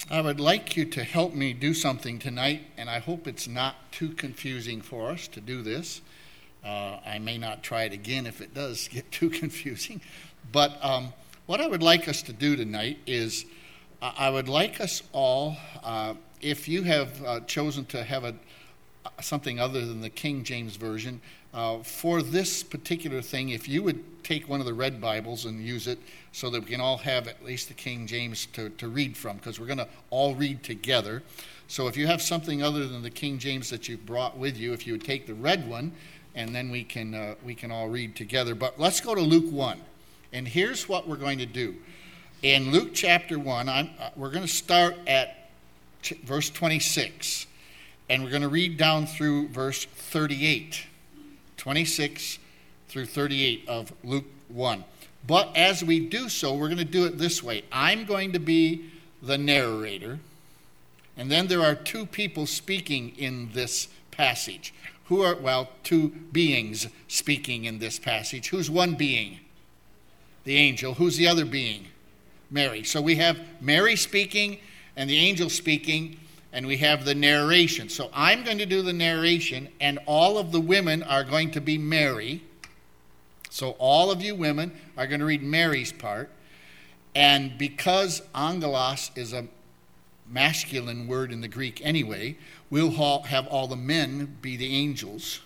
I would like you to help me do something tonight, and I hope it's not too confusing for us to do this. I may not try it again if it does get too confusing. But what I would like us to do tonight is I would like us all, if you have chosen to have something other than the King James Version, for this particular thing, if you would take one of the red Bibles and use it so that we can all have at least the King James to read from, because we're going to all read together. So if you have something other than the King James that you've brought with you, if you would take the red one, and then we can all read together. But let's go to Luke 1. And here's what we're going to do. In Luke chapter 1, we're going to start at verse 26. And we're going to read down through verse 38. 26 through 38 of Luke 1. But as we do so, we're going to do it this way. I'm going to be the narrator. And then there are two people speaking in this passage. Two beings speaking in this passage. Who's one being? The angel. Who's the other being? Mary. So we have Mary speaking and the angel speaking, and we have the narration. So I'm going to do the narration, and all of the women are going to be Mary. So all of you women are going to read Mary's part. And because angelos is a masculine word in the Greek anyway, we'll have all the men be the angels.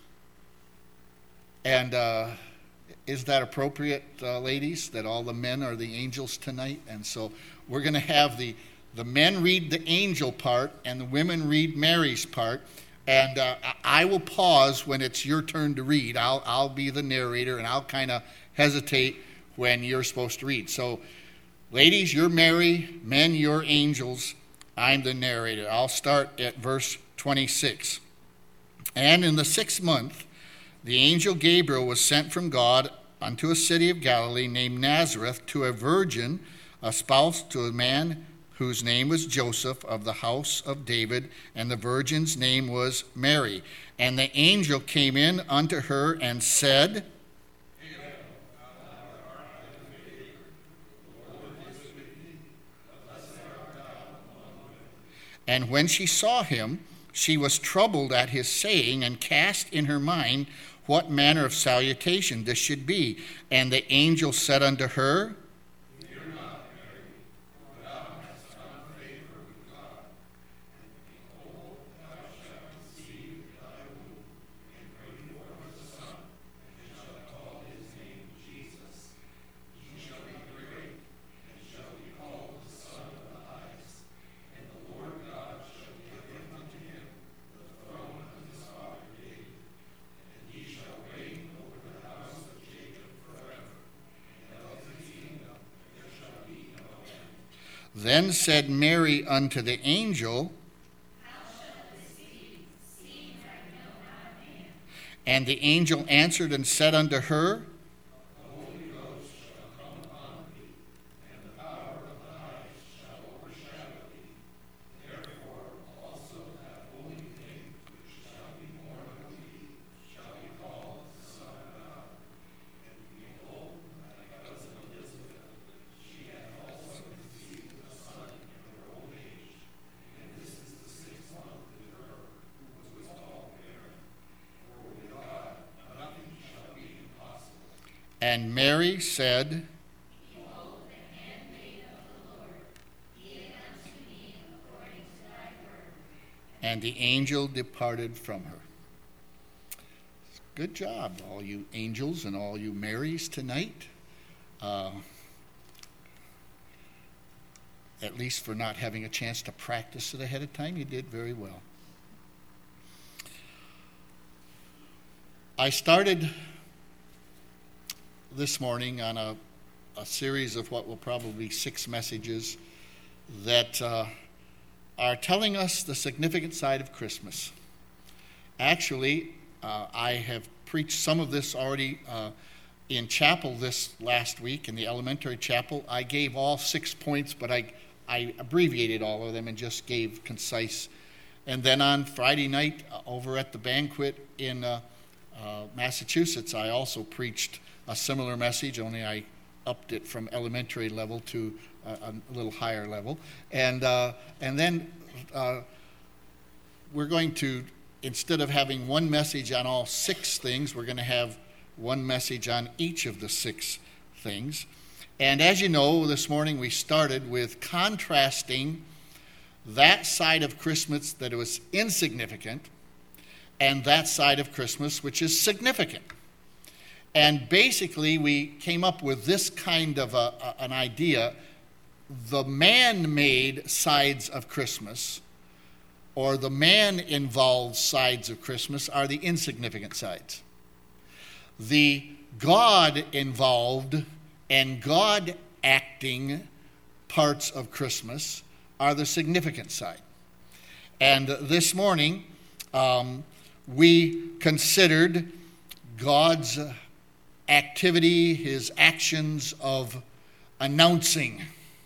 And is that appropriate, ladies, that all the men are the angels tonight? And so we're going to have the men read the angel part and the women read Mary's part. And I will pause when it's your turn to read. I'll be the narrator, and I'll kind of hesitate when you're supposed to read. So, ladies, you're Mary. Men, you're angels. I'm the narrator. I'll start at verse 26. And in the 6th month, the angel Gabriel was sent from God unto a city of Galilee named Nazareth to a virgin espoused to a man whose name was Joseph of the house of David, and the virgin's name was Mary. And the angel came in unto her and said, and when she saw him, she was troubled at his saying, and cast in her mind what manner of salutation this should be. And the angel said unto her, then said Mary unto the angel, how shall this be, seeing I know not a man? And the angel answered and said unto her, the Holy Ghost shall come upon thee, and the power of the highest shall overshadow thee. Therefore also that holy thing which shall be born of thee shall be called the Son of God. And behold, thy cousin Elizabeth, she hath also conceived a son in her old age, and this is the 6th month with her, who was called barren. For with God nothing shall be impossible. And Mary said, behold, the handmaid of the Lord, be it unto me according to thy word. And the angel departed from her. Good job, all you angels and all you Marys tonight. At least for not having a chance to practice it ahead of time, you did very well. I started this morning on a series of what will probably be 6 messages that are telling us the significant side of Christmas. Actually, I have preached some of this already in chapel this last week, in the elementary chapel. I gave all 6 points, but I abbreviated all of them and just gave concise. And then on Friday night over at the banquet in Massachusetts, I also preached a similar message, only I upped it from elementary level to a little higher level. And then we're going to, instead of having one message on all 6 things, we're going to have one message on each of the 6 things. And as you know, this morning we started with contrasting that side of Christmas that was insignificant and that side of Christmas which is significant. And basically we came up with this kind of an idea: the man-made sides of Christmas, or the man-involved sides of Christmas, are the insignificant sides. The God-involved and God-acting parts of Christmas are the significant side. And this morning, we considered God's activity, his actions of announcing.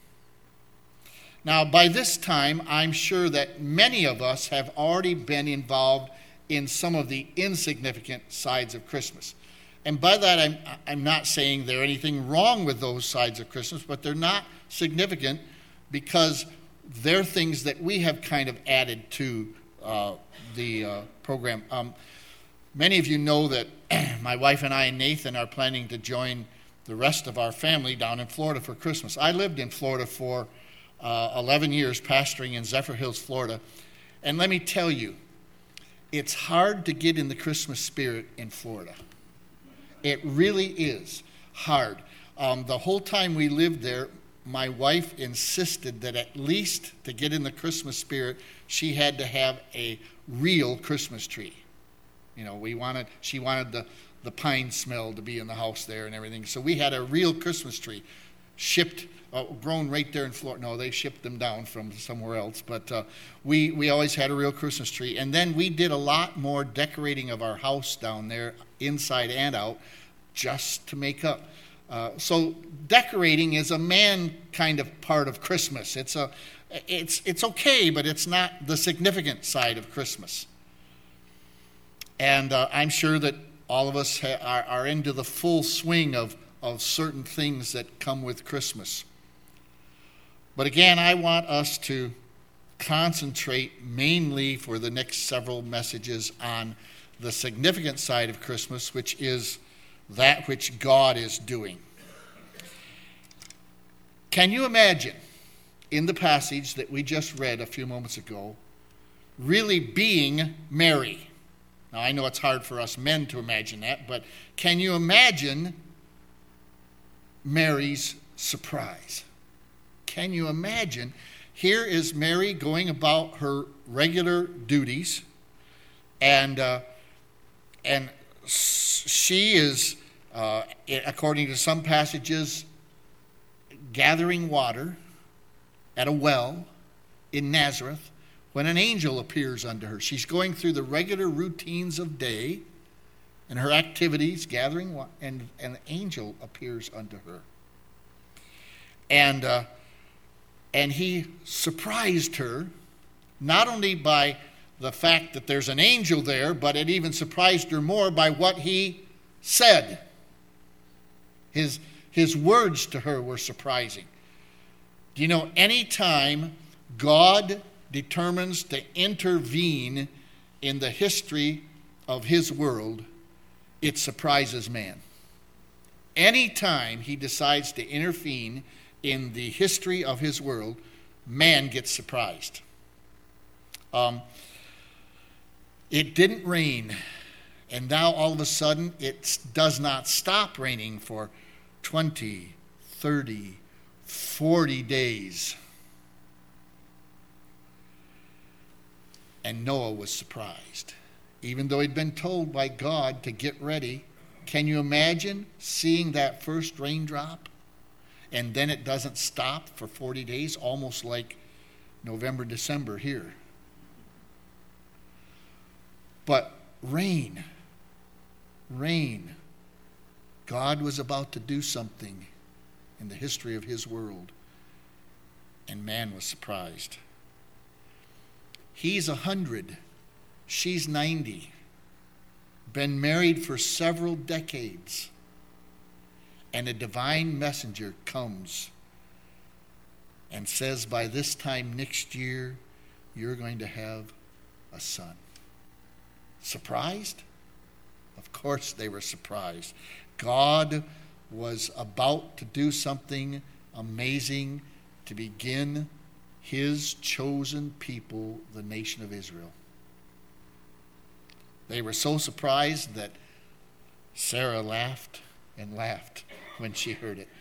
Now, by this time, I'm sure that many of us have already been involved in some of the insignificant sides of Christmas. And by that, I'm not saying there's anything wrong with those sides of Christmas, but they're not significant because they're things that we have kind of added to the program. Many of you know that my wife and I and Nathan are planning to join the rest of our family down in Florida for Christmas. I lived in Florida for 11 years, pastoring in Zephyr Hills, Florida. And let me tell you, it's hard to get in the Christmas spirit in Florida. It really is hard. The whole time we lived there, my wife insisted that at least to get in the Christmas spirit, she had to have a real Christmas tree. You know, she wanted the pine smell to be in the house there and everything. So we had a real Christmas tree shipped, grown right there in Florida. No, they shipped them down from somewhere else. But we always had a real Christmas tree. And then we did a lot more decorating of our house down there, inside and out, just to make up. So decorating is a man kind of part of Christmas. It's okay, but it's not the significant side of Christmas. And I'm sure that all of us are into the full swing of certain things that come with Christmas. But again, I want us to concentrate mainly for the next several messages on the significant side of Christmas, which is that which God is doing. Can you imagine, in the passage that we just read a few moments ago, really being Mary? Now, I know it's hard for us men to imagine that, but can you imagine Mary's surprise? Can you imagine? Here is Mary going about her regular duties, and she is, according to some passages, gathering water at a well in Nazareth when an angel appears unto her. She's going through the regular routines of day and her activities, gathering water, and an angel appears unto her. And he surprised her, not only by the fact that there's an angel there, but it even surprised her more by what he said. His words to her were surprising. Do you know, any time God determines to intervene in the history of his world, it surprises man. Any time he decides to intervene in the history of his world, man gets surprised. It didn't rain, and now all of a sudden it does not stop raining for 20, 30, 40 days. And Noah was surprised, even though he'd been told by God to get ready. Can you imagine seeing that first raindrop? And then it doesn't stop for 40 days, almost like November, December here. But rain. God was about to do something in the history of his world, and man was surprised. He's 100, she's 90, been married for several decades, and a divine messenger comes and says by this time next year, you're going to have a son. Surprised? Of course they were surprised. God was about to do something amazing to begin his chosen people, the nation of Israel. They were so surprised that Sarah laughed and laughed when she heard it.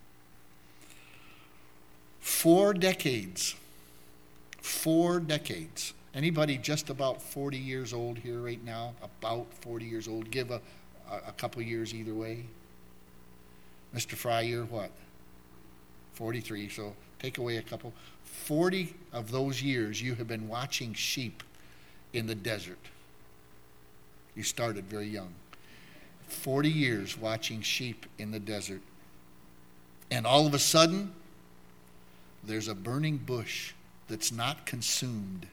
4 decades. 4 decades. Anybody just about 40 years old here right now? About 40 years old. Give a couple years either way. Mr. Fry, you're what? 43, so take away a couple. 40 of those years you have been watching sheep in the desert. You started very young. 40 years watching sheep in the desert. And all of a sudden, there's a burning bush that's not consumed.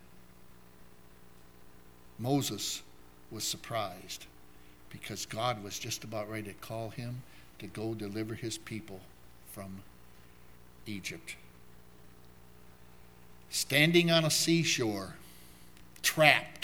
Moses was surprised because God was just about ready to call him to go deliver his people from Egypt. Standing on a seashore, trapped,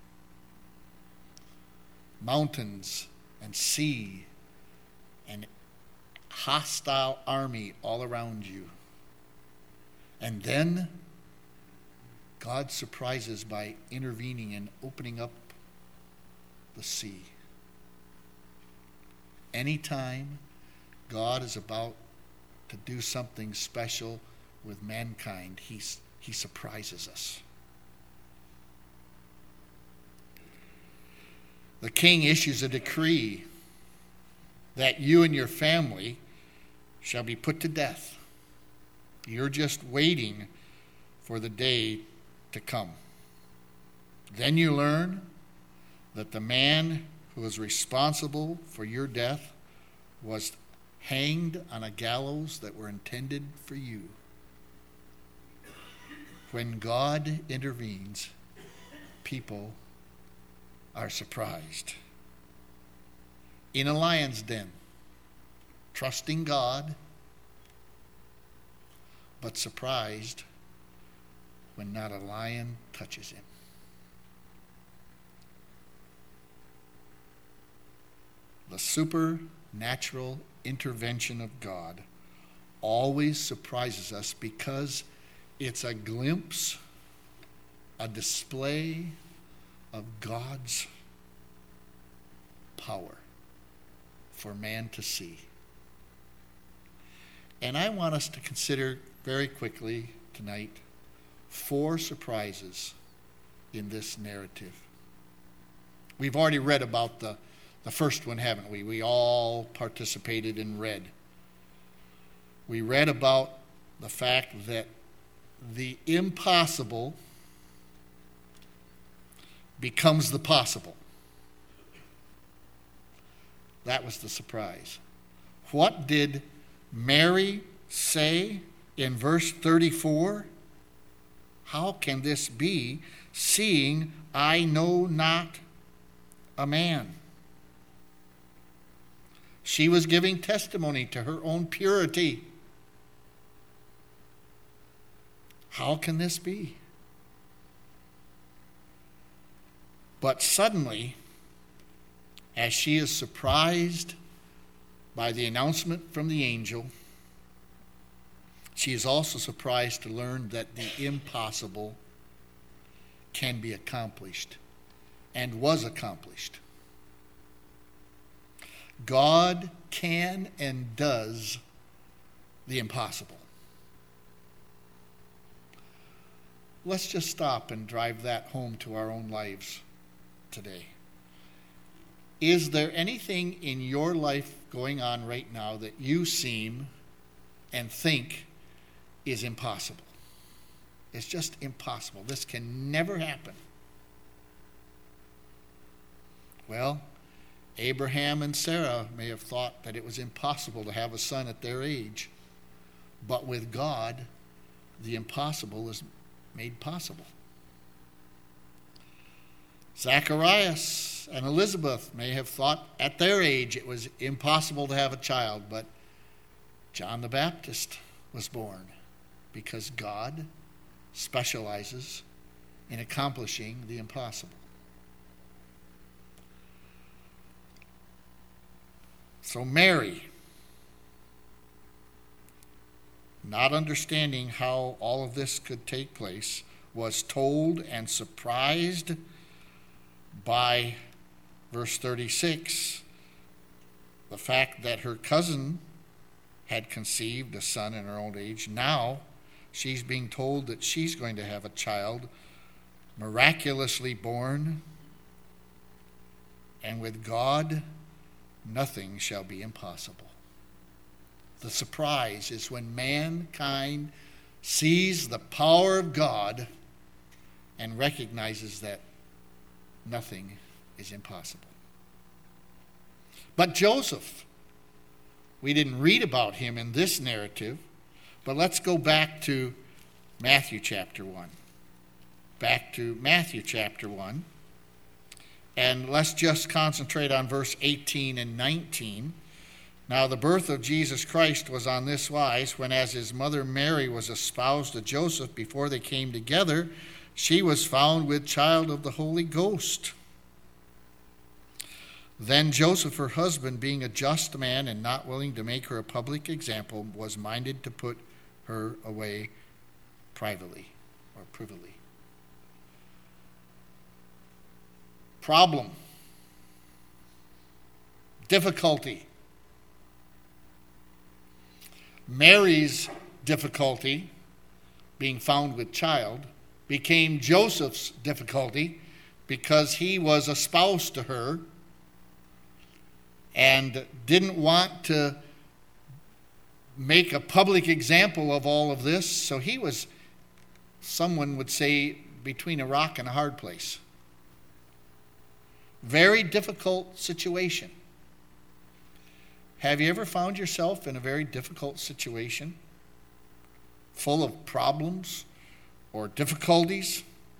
mountains and sea and hostile army all around you. And then God surprises by intervening and opening up the sea. Anytime God is about to do something special with mankind, he surprises us. The king issues a decree that you and your family shall be put to death. You're just waiting for the day to come. Then you learn that the man who was responsible for your death was hanged on a gallows that were intended for you. When God intervenes, people are surprised. In a lion's den, trusting God, but surprised when not a lion touches him. The supernatural intervention of God always surprises us because it's a glimpse, a display of God's power for man to see. And I want us to consider very quickly tonight 4 surprises in this narrative. We've already read about the first one, haven't we? We all participated and read. We read about the fact that the impossible becomes the possible. That was the surprise. What did Mary say in verse 34? How can this be, seeing I know not a man? She was giving testimony to her own purity. How can this be? But suddenly, as she is surprised by the announcement from the angel, she is also surprised to learn that the impossible can be accomplished and was accomplished. God can and does the impossible. Let's just stop and drive that home to our own lives today. Is there anything in your life going on right now that you seem and think is impossible? It's just impossible. This can never happen. Well, Abraham and Sarah may have thought that it was impossible to have a son at their age, but with God, the impossible is made possible. Zacharias and Elizabeth may have thought at their age it was impossible to have a child, but John the Baptist was born. because God specializes in accomplishing the impossible. So Mary, not understanding how all of this could take place, was told and surprised by, verse 36, the fact that her cousin had conceived a son in her old age. Now she's being told that she's going to have a child miraculously born, and with God nothing shall be impossible. The surprise is when mankind sees the power of God and recognizes that nothing is impossible. But Joseph, we didn't read about him in this narrative, but let's go back to Matthew chapter 1. Back to Matthew chapter 1. And let's just concentrate on verse 18 and 19. Now the birth of Jesus Christ was on this wise, when as his mother Mary was espoused to Joseph, before they came together, she was found with child of the Holy Ghost. Then Joseph, her husband, being a just man and not willing to make her a public example, was minded to put her away privately or privily. Problem. Difficulty. Mary's difficulty, being found with child, became Joseph's difficulty because he was espoused to her and didn't want to make a public example of all of this. So he was, someone would say, between a rock and a hard place. Very difficult situation. Have you ever found yourself in a very difficult situation, full of problems or difficulties?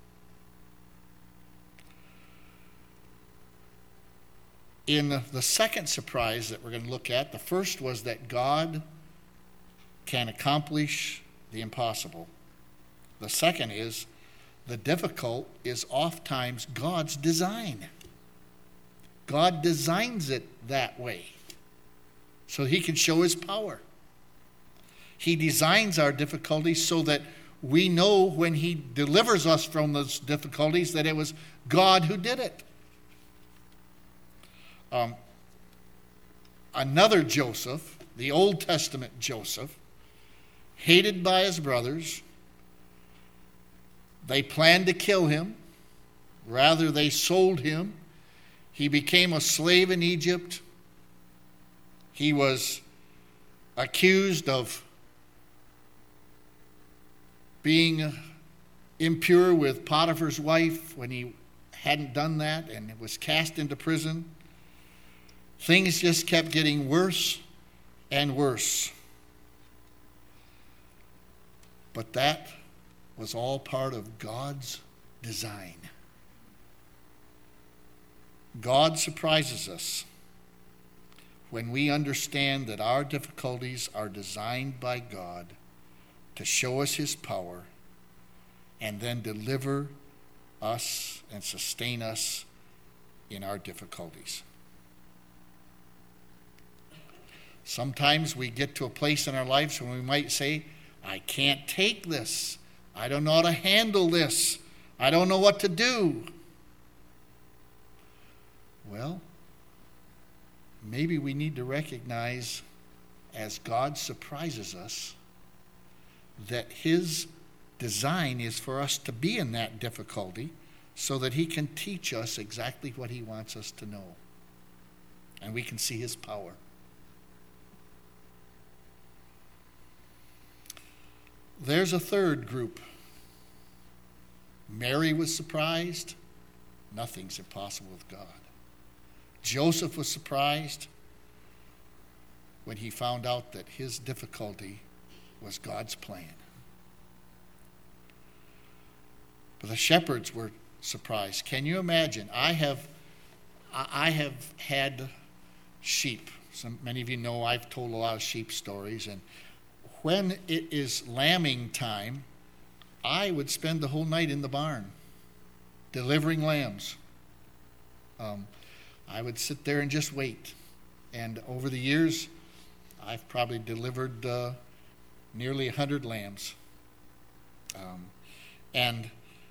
In the second surprise that we're going to look at, the first was that God can accomplish the impossible. The second is the difficult is oftentimes God's design. God designs it that way so he can show his power. He designs our difficulties so that we know when he delivers us from those difficulties that it was God who did it. Another Joseph, the Old Testament Joseph, hated by his brothers. They planned to kill him. Rather, they sold him. He became a slave in Egypt. He was accused of being impure with Potiphar's wife when he hadn't done that, and was cast into prison. Things just kept getting worse and worse. But that was all part of God's design. God surprises us when we understand that our difficulties are designed by God to show us his power and then deliver us and sustain us in our difficulties. Sometimes we get to a place in our lives when we might say, I can't take this. I don't know how to handle this. I don't know what to do. Well, maybe we need to recognize, as God surprises us, that his design is for us to be in that difficulty so that he can teach us exactly what he wants us to know. And we can see his power. There's a third group. Mary was surprised. Nothing's impossible with God. Joseph was surprised when he found out that his difficulty was God's plan. But the shepherds were surprised. Can you imagine? I have had sheep. Many of you know I've told a lot of sheep stories, and when it is lambing time, I would spend the whole night in the barn delivering lambs. I would sit there and just wait. And over the years, I've probably delivered nearly 100 lambs. And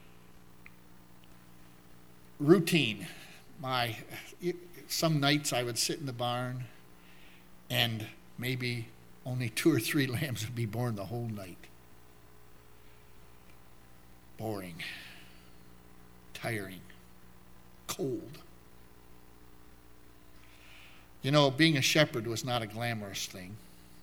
routine. Some nights I would sit in the barn and maybe only 2 or 3 lambs would be born the whole night. Boring, tiring, cold. You know, being a shepherd was not a glamorous thing.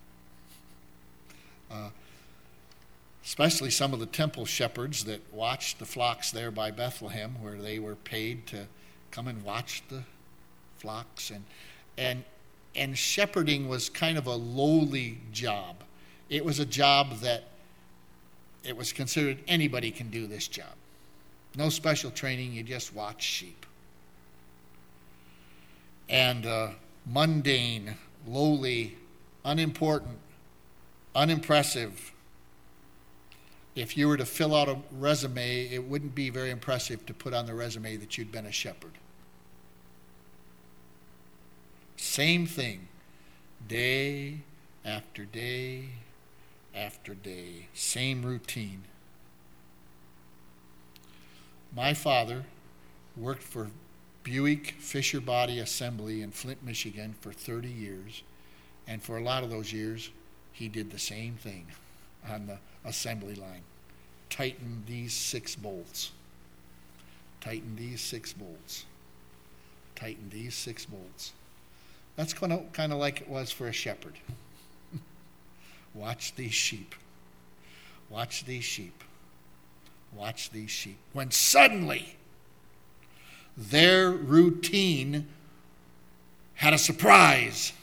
Especially some of the temple shepherds that watched the flocks there by Bethlehem, where they were paid to come and watch the flocks. And shepherding was kind of a lowly job. It was a job that it was considered anybody can do this job. No special training, you just watch sheep. And mundane, lowly, unimportant, unimpressive. If you were to fill out a resume, it wouldn't be very impressive to put on the resume that you'd been a shepherd. Same thing, day after day after day, same routine. My father worked for Buick Fisher Body Assembly in Flint, Michigan for 30 years, and for a lot of those years, he did the same thing on the assembly line. Tighten these 6 bolts. Tighten these 6 bolts. Tighten these 6 bolts. That's kind of like it was for a shepherd. Watch these sheep. Watch these sheep. Watch these sheep. When suddenly their routine had a surprise.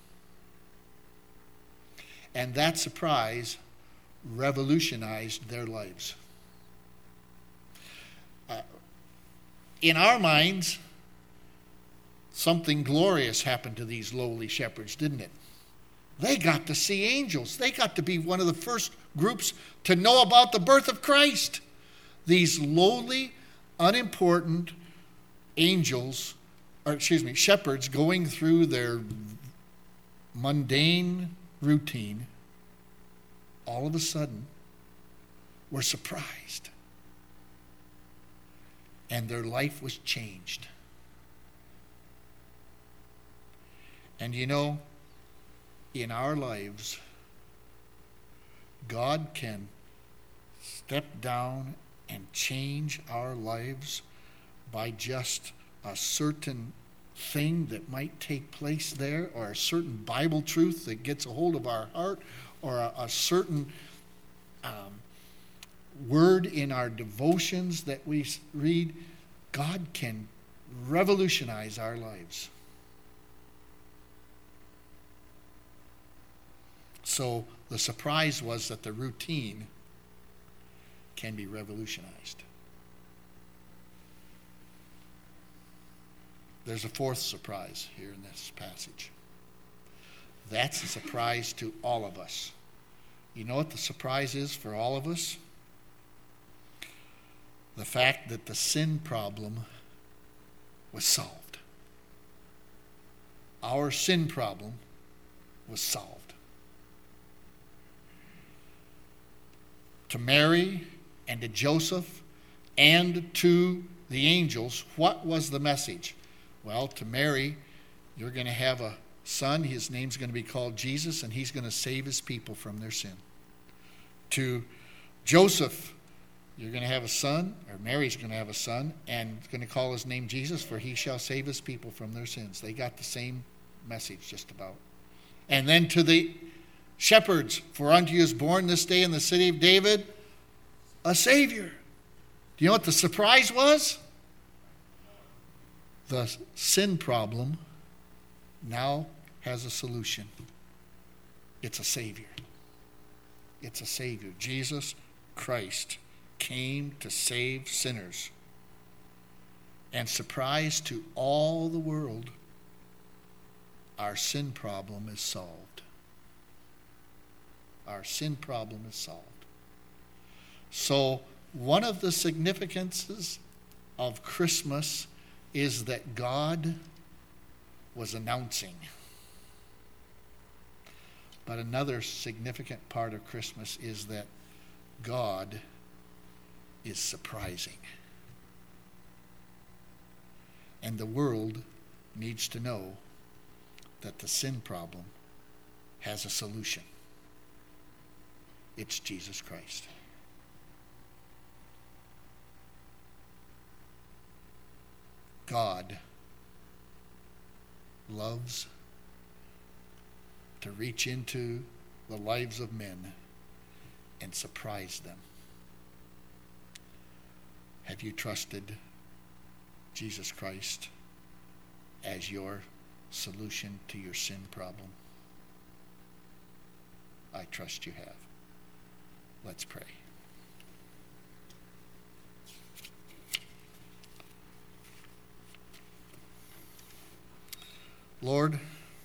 And that surprise revolutionized their lives. In our minds, something glorious happened to these lowly shepherds, didn't it? They got to see angels. They got to be one of the first groups to know about the birth of Christ. These lowly, unimportant shepherds going through their mundane routine, all of a sudden were surprised. And their life was changed. And you know, in our lives, God can step down and change our lives by just a certain thing that might take place there, or a certain Bible truth that gets a hold of our heart, or a certain word in our devotions that we read. God can revolutionize our lives. So the surprise was that the routine can be revolutionized. There's a 4th surprise here in this passage. That's a surprise to all of us. You know what the surprise is for all of us? The fact that the sin problem was solved. Our sin problem was solved. To Mary and to Joseph and to the angels, what was the message? Well, to Mary, you're going to have a son. His name's going to be called Jesus, and he's going to save his people from their sin. To Joseph, you're going to have a son, or Mary's going to have a son, and going to call his name Jesus, for he shall save his people from their sins. They got the same message just about. And then to the shepherds, for unto you is born this day in the city of David a Savior. Do you know what the surprise was? The sin problem now has a solution. It's a Savior. It's a Savior. Jesus Christ came to save sinners. And surprise to all the world, our sin problem is solved. Our sin problem is solved. So one of the significances of Christmas is that God was announcing. But another significant part of Christmas is that God is surprising. And the world needs to know that the sin problem has a solution. It's Jesus Christ. God loves to reach into the lives of men and surprise them. Have you trusted Jesus Christ as your solution to your sin problem? I trust you have. Let's pray. Lord,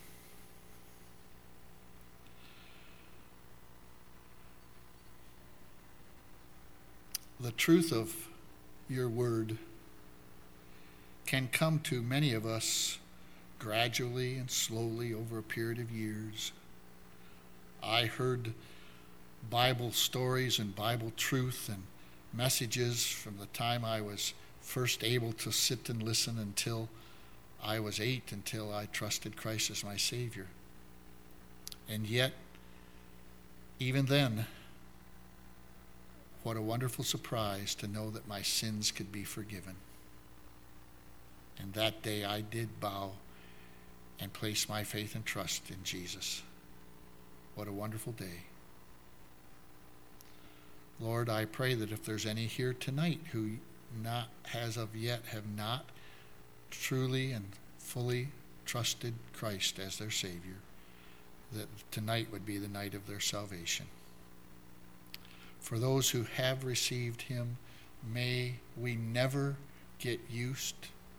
the truth of your word can come to many of us gradually and slowly over a period of years. I heard Bible stories and Bible truth and messages from the time I was first able to sit and listen until I was 8, until I trusted Christ as my Savior. And yet, even then, what a wonderful surprise to know that my sins could be forgiven. And that day I did bow and place my faith and trust in Jesus. What a wonderful day. Lord, I pray that if there's any here tonight who as of yet have not truly and fully trusted Christ as their Savior, that tonight would be the night of their salvation. For those who have received him, may we never get used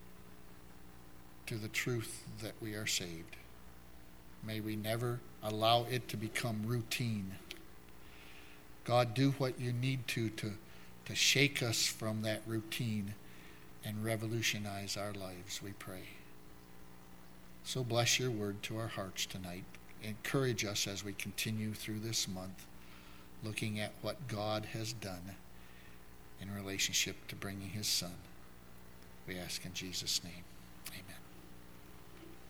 to the truth that we are saved. May we never allow it to become routine. God, do what you need to shake us from that routine and revolutionize our lives, we pray. So bless your word to our hearts tonight. Encourage us as we continue through this month, looking at what God has done in relationship to bringing his Son. We ask in Jesus' name. Amen.